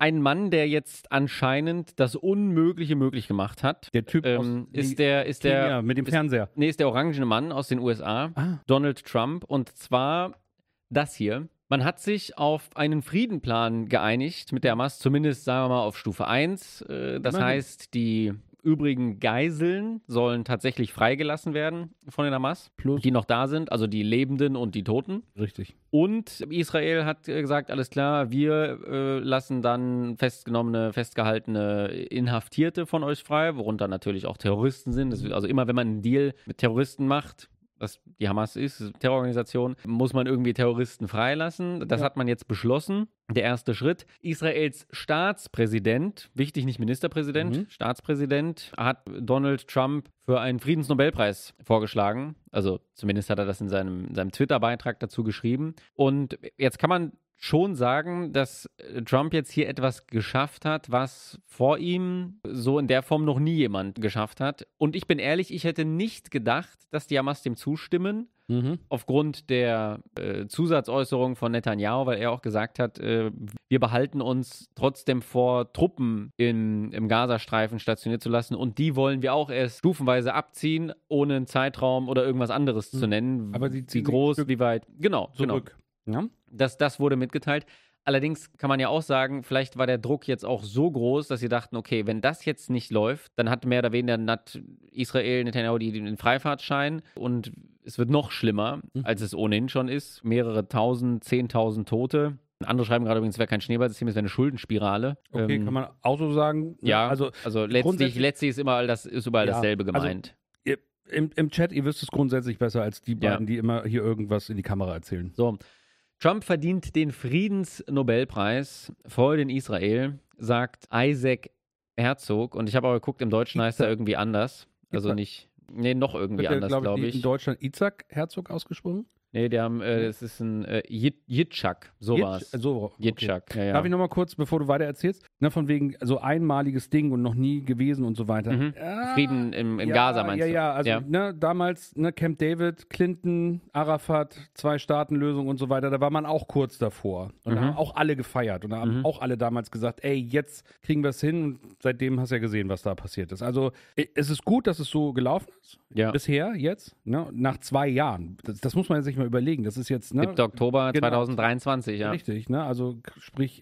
ein Mann, der jetzt anscheinend das Unmögliche möglich gemacht hat. Der Typ ist der mit dem Fernseher. ist der orangene Mann aus den USA, Donald Trump. Und zwar das hier. Man hat sich auf einen Friedenplan geeinigt mit der Hamas, zumindest sagen wir mal auf Stufe 1. Das heißt, die übrigen Geiseln sollen tatsächlich freigelassen werden von den Hamas, die noch da sind, also die Lebenden und die Toten. Richtig. Und Israel hat gesagt, alles klar, wir lassen dann festgehaltene Inhaftierte von euch frei, worunter natürlich auch Terroristen sind. Also immer, wenn man einen Deal mit Terroristen macht, was die Hamas ist, eine Terrororganisation, muss man irgendwie Terroristen freilassen. Das hat man jetzt beschlossen. Der erste Schritt. Israels Staatspräsident, wichtig, nicht Ministerpräsident, Staatspräsident, hat Donald Trump für einen Friedensnobelpreis vorgeschlagen. Also zumindest hat er das in seinem Twitter-Beitrag dazu geschrieben. Und jetzt kann man schon sagen, dass Trump jetzt hier etwas geschafft hat, was vor ihm so in der Form noch nie jemand geschafft hat. Und ich bin ehrlich, ich hätte nicht gedacht, dass die Hamas dem zustimmen, aufgrund der Zusatzäußerung von Netanyahu, weil er auch gesagt hat, wir behalten uns trotzdem vor, Truppen im Gazastreifen stationiert zu lassen und die wollen wir auch erst stufenweise abziehen, ohne einen Zeitraum oder irgendwas anderes zu nennen. Aber wie groß, wie weit. Genau. Ja? Das wurde mitgeteilt. Allerdings kann man ja auch sagen, vielleicht war der Druck jetzt auch so groß, dass sie dachten, okay, wenn das jetzt nicht läuft, dann hat mehr oder weniger Israel, Netanyahu den Freifahrtschein und es wird noch schlimmer, als es ohnehin schon ist. Mehrere tausend, 10.000 Tote. Andere schreiben gerade übrigens, es wäre kein Schneeballsystem, es wäre eine Schuldenspirale. Okay, kann man auch so sagen. Ja, also letztlich ist überall dasselbe gemeint. Also, im Chat, ihr wisst es grundsätzlich besser als die beiden, die immer hier irgendwas in die Kamera erzählen. So, Trump verdient den Friedensnobelpreis Freude in Israel, sagt Isaac Herzog. Und ich habe aber geguckt, im Deutschen heißt er irgendwie anders. Also noch irgendwie anders, glaube ich. In Deutschland Isaac Herzog ausgesprochen? Nee, es ist ein Yitzhak, sowas. Yitzhak, okay. Ja. Darf ich nochmal kurz, bevor du weiter erzählst, von wegen so einmaliges Ding und noch nie gewesen und so weiter. Frieden im Gaza meinst du? Ja, also damals Camp David, Clinton, Arafat, 2-Staaten-Lösung und so weiter, da war man auch kurz davor. Und da haben auch alle gefeiert und da haben auch alle damals gesagt, ey, jetzt kriegen wir es hin und seitdem hast du ja gesehen, was da passiert ist. Also es ist gut, dass es so gelaufen ist. Ja. Bisher, jetzt, nach 2 Jahren. Das muss man sich mal überlegen. Das ist jetzt 7. Oktober 2023, ja. Richtig, also sprich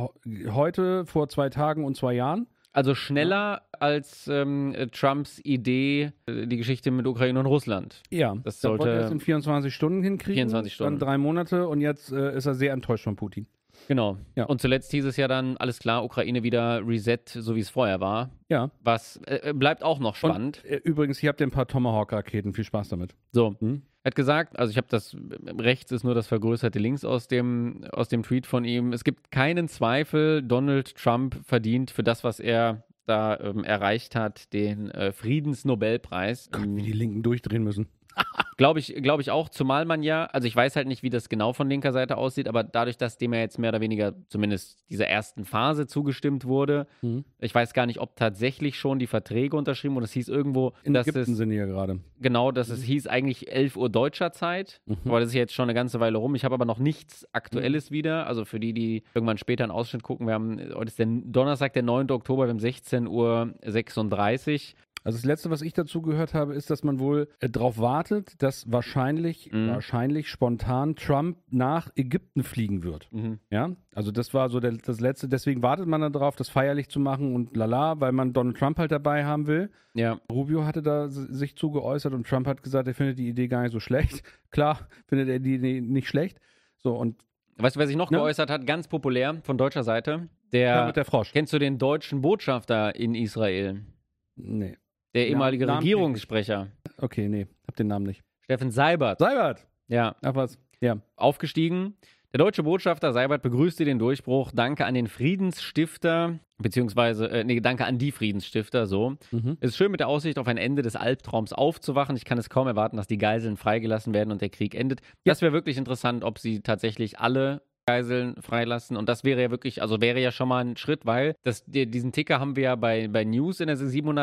heute vor 2 Tagen und 2 Jahren. Also schneller als Trumps Idee, die Geschichte mit Ukraine und Russland. Ja, das sollte er es in 24 Stunden hinkriegen. 24 Stunden. Dann 3 Monate und jetzt ist er sehr enttäuscht von Putin. Genau. Ja. Und zuletzt hieß es ja dann, alles klar, Ukraine wieder Reset, so wie es vorher war. Ja. Was bleibt auch noch spannend. Und, übrigens, hier habt ihr ein paar Tomahawk-Raketen. Viel Spaß damit. So. Er hat gesagt, also ich habe rechts ist nur das vergrößerte Links aus dem Tweet von ihm. Es gibt keinen Zweifel, Donald Trump verdient für das, was er da erreicht hat, den Friedensnobelpreis. Gott, wie die Linken durchdrehen müssen. Glaube ich auch, zumal man ja, also ich weiß halt nicht, wie das genau von linker Seite aussieht, aber dadurch, dass dem ja jetzt mehr oder weniger zumindest dieser ersten Phase zugestimmt wurde, ich weiß gar nicht, ob tatsächlich schon die Verträge unterschrieben und es hieß irgendwo, in Ägypten sind die ja gerade. Genau, dass es hieß eigentlich 11 Uhr deutscher Zeit, aber das ist jetzt schon eine ganze Weile rum. Ich habe aber noch nichts Aktuelles wieder, also für die irgendwann später einen Ausschnitt gucken, heute ist der Donnerstag, der 9. Oktober, wir haben 16:36 Uhr. Also das Letzte, was ich dazu gehört habe, ist, dass man wohl darauf wartet, dass wahrscheinlich spontan Trump nach Ägypten fliegen wird. Ja, also das war so das Letzte. Deswegen wartet man darauf, das feierlich zu machen und lala, weil man Donald Trump halt dabei haben will. Ja. Rubio hatte da sich zu geäußert und Trump hat gesagt, er findet die Idee gar nicht so schlecht. Klar findet er die Idee nicht schlecht. So, und weißt du, wer sich noch geäußert hat, ganz populär von deutscher Seite? Der Frosch. Kennst du den deutschen Botschafter in Israel? Nee. Der ehemalige Regierungssprecher. Okay, nee, hab den Namen nicht. Steffen Seibert. Ja. Ach was, ja. Aufgestiegen. Der deutsche Botschafter Seibert begrüßte den Durchbruch. Danke an den Friedensstifter, danke an die Friedensstifter, so. Es ist schön, mit der Aussicht auf ein Ende des Albtraums aufzuwachen. Ich kann es kaum erwarten, dass die Geiseln freigelassen werden und der Krieg endet. Ja. Das wäre wirklich interessant, ob sie tatsächlich alle Geiseln freilassen und das wäre ja wirklich, also wäre ja schon mal ein Schritt, weil diesen Ticker haben wir ja bei News in der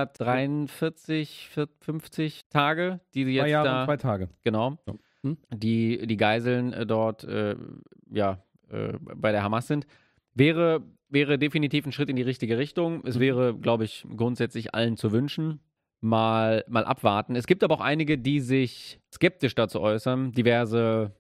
743, 50 Tage, die sie jetzt 2 Jahre und 2 Tage. Genau, die Geiseln dort bei der Hamas sind. Wäre definitiv ein Schritt in die richtige Richtung. Es wäre, glaube ich, grundsätzlich allen zu wünschen. Mal abwarten. Es gibt aber auch einige, die sich skeptisch dazu äußern. Diverse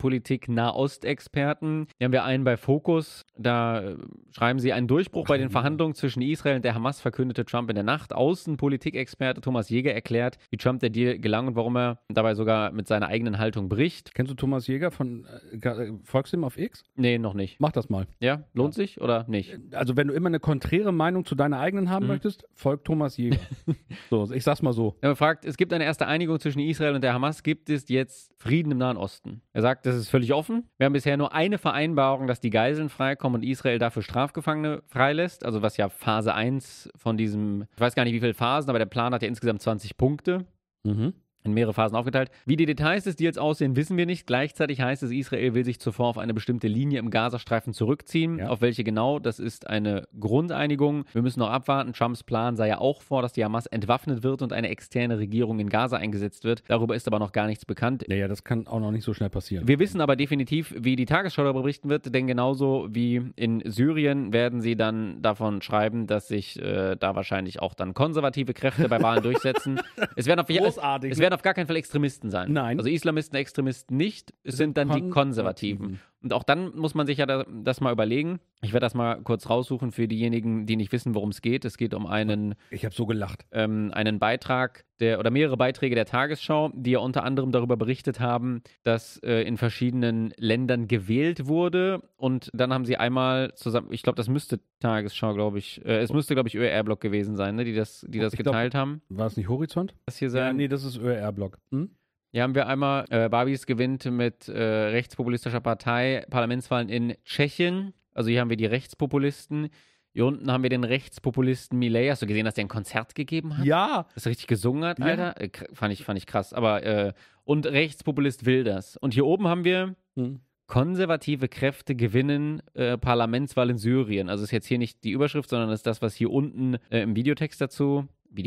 Außenpolitik-Nahost-Experten. Hier haben wir einen bei Focus. Da schreiben sie, einen Durchbruch bei den Verhandlungen zwischen Israel und der Hamas verkündete Trump in der Nacht. Außenpolitik-Experte Thomas Jäger erklärt, wie Trump der Deal gelang und warum er dabei sogar mit seiner eigenen Haltung bricht. Kennst du Thomas Jäger von folgst du ihm auf X? Nee, noch nicht. Mach das mal. Ja? Lohnt sich oder nicht? Also wenn du immer eine konträre Meinung zu deiner eigenen haben möchtest, folg Thomas Jäger. So, ich sag's mal so. Er fragt, es gibt eine erste Einigung zwischen Israel und der Hamas. Gibt es jetzt Frieden im Nahen Osten? Er sagt, das ist völlig offen. Wir haben bisher nur eine Vereinbarung, dass die Geiseln freikommen und Israel dafür Strafgefangene freilässt. Also was ja Phase 1 von diesem, ich weiß gar nicht wie viele Phasen, aber der Plan hat ja insgesamt 20 Punkte. In mehrere Phasen aufgeteilt. Wie die Details des Deals aussehen, wissen wir nicht. Gleichzeitig heißt es, Israel will sich zuvor auf eine bestimmte Linie im Gazastreifen zurückziehen. Ja. Auf welche genau? Das ist eine Grundeinigung. Wir müssen noch abwarten. Trumps Plan sah ja auch vor, dass die Hamas entwaffnet wird und eine externe Regierung in Gaza eingesetzt wird. Darüber ist aber noch gar nichts bekannt. Naja, das kann auch noch nicht so schnell passieren. Wir wissen aber definitiv, wie die Tagesschau darüber berichten wird, denn genauso wie in Syrien werden sie dann davon schreiben, dass sich da wahrscheinlich auch dann konservative Kräfte bei Wahlen durchsetzen. Es werden auf gar keinen Fall Extremisten sein. Nein. Also Islamisten, Extremisten nicht. Es sind dann die Konservativen. Und auch dann muss man sich ja das mal überlegen. Ich werde das mal kurz raussuchen für diejenigen, die nicht wissen, worum es geht. Es geht um einen... Ich habe so gelacht. Einen Beitrag oder mehrere Beiträge der Tagesschau, die ja unter anderem darüber berichtet haben, dass in verschiedenen Ländern gewählt wurde. Und dann haben sie einmal zusammen, ich glaube, das müsste Tagesschau, glaube ich, es müsste, glaube ich, ÖR-Blog gewesen sein, ne, die das geteilt haben. War es nicht Horizont? Das hier sein? Ja, nee, das ist ÖR-Blog. Hier haben wir einmal, Babis gewinnt mit rechtspopulistischer Partei Parlamentswahlen in Tschechien. Also hier haben wir die Rechtspopulisten. Hier unten haben wir den Rechtspopulisten Milei. Hast du gesehen, dass der ein Konzert gegeben hat? Ja. Dass er richtig gesungen hat, Alter? Ja. Fand ich krass. Aber, und Rechtspopulist Wilders. Und hier oben haben wir konservative Kräfte gewinnen Parlamentswahl in Syrien. Also ist jetzt hier nicht die Überschrift, sondern ist das, was hier unten im Videotext dazu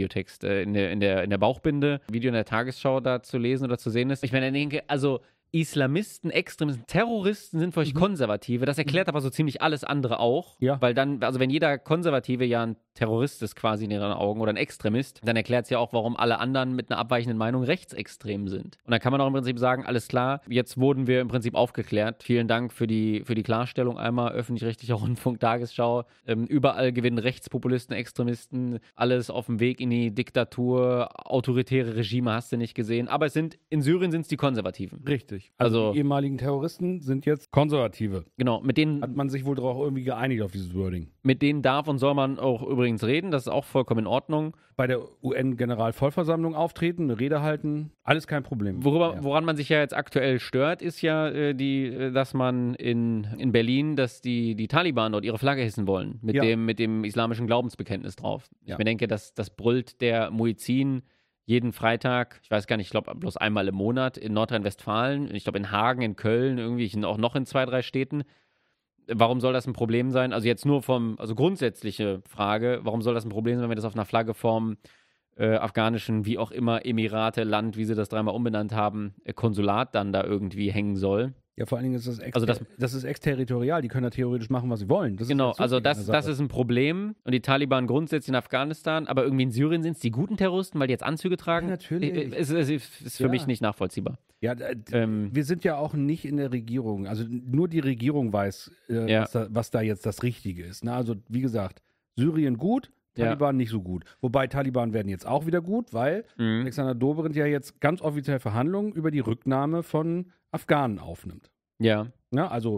in der Bauchbinde, Video in der Tagesschau da zu lesen oder zu sehen ist. Ich meine, ich denke, also Islamisten, Extremisten, Terroristen sind für euch Konservative. Das erklärt aber so ziemlich alles andere auch. Ja. Weil dann, also wenn jeder Konservative ja ein Terrorist ist quasi in ihren Augen oder ein Extremist, dann erklärt es ja auch, warum alle anderen mit einer abweichenden Meinung rechtsextrem sind. Und dann kann man auch im Prinzip sagen, alles klar, jetzt wurden wir im Prinzip aufgeklärt. Vielen Dank für die Klarstellung einmal. Öffentlich-rechtlicher Rundfunk, Tagesschau. Überall gewinnen Rechtspopulisten, Extremisten. Alles auf dem Weg in die Diktatur. Autoritäre Regime hast du nicht gesehen. Aber in Syrien sind es die Konservativen. Richtig. Also die ehemaligen Terroristen sind jetzt Konservative. Genau, mit denen hat man sich wohl auch irgendwie geeinigt auf dieses Wording. Mit denen darf und soll man auch übrigens reden, das ist auch vollkommen in Ordnung. Bei der UN-Generalvollversammlung auftreten, eine Rede halten, alles kein Problem. Woran man sich ja jetzt aktuell stört, ist ja, dass man in Berlin, dass die Taliban dort ihre Flagge hissen wollen, mit dem islamischen Glaubensbekenntnis drauf. Ich mir denke, das brüllt der Muezzin jeden Freitag, ich weiß gar nicht, ich glaube bloß einmal im Monat in Nordrhein-Westfalen, ich glaube in Hagen, in Köln, irgendwie auch noch in 2, 3 Städten. Warum soll das ein Problem sein? Also jetzt nur also grundsätzliche Frage, warum soll das ein Problem sein, wenn wir das auf einer Flagge vom afghanischen, wie auch immer, Emirate, Land, wie sie das 3-mal umbenannt haben, Konsulat dann da irgendwie hängen soll? Ja, vor allen Dingen ist das ist exterritorial, die können da theoretisch machen, was sie wollen. Das genau, ist also das ist ein Problem und die Taliban grundsätzlich in Afghanistan, aber irgendwie in Syrien sind es die guten Terroristen, weil die jetzt Anzüge tragen. Ja, natürlich. Ist für mich nicht nachvollziehbar. Ja, wir sind ja auch nicht in der Regierung, also nur die Regierung weiß, was da jetzt das Richtige ist. Na, also wie gesagt, Syrien gut, Taliban nicht so gut. Wobei Taliban werden jetzt auch wieder gut, weil Alexander Dobrindt ja jetzt ganz offiziell Verhandlungen über die Rücknahme von Afghanen aufnimmt. Ja. Ja, also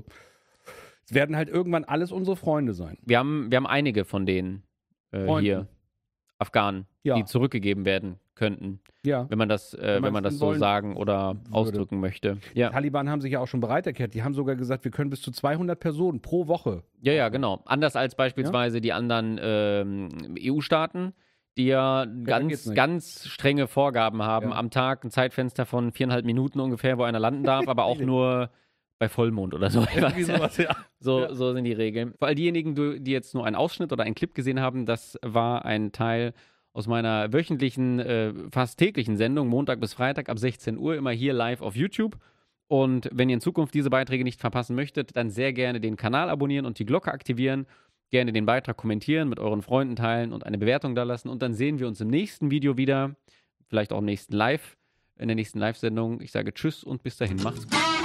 es werden halt irgendwann alles unsere Freunde sein. Wir haben einige von denen hier, Afghanen, die zurückgegeben werden könnten. Ja. Wenn man das so sagen oder ausdrücken möchte. Ja. Die Taliban haben sich ja auch schon bereit erklärt. Die haben sogar gesagt, wir können bis zu 200 Personen pro Woche. Ja, genau. Anders als beispielsweise die anderen EU-Staaten, die ja ganz strenge Vorgaben haben. Am Tag ein Zeitfenster von 4,5 Minuten ungefähr, wo einer landen darf, aber auch nur bei Vollmond oder so. So sind die Regeln. Für all diejenigen, die jetzt nur einen Ausschnitt oder einen Clip gesehen haben, das war ein Teil aus meiner wöchentlichen, fast täglichen Sendung, Montag bis Freitag ab 16 Uhr, immer hier live auf YouTube. Und wenn ihr in Zukunft diese Beiträge nicht verpassen möchtet, dann sehr gerne den Kanal abonnieren und die Glocke aktivieren. Gerne den Beitrag kommentieren, mit euren Freunden teilen und eine Bewertung da lassen. Und dann sehen wir uns im nächsten Video wieder. Vielleicht auch in der nächsten Live-Sendung. Ich sage Tschüss und bis dahin. Macht's gut.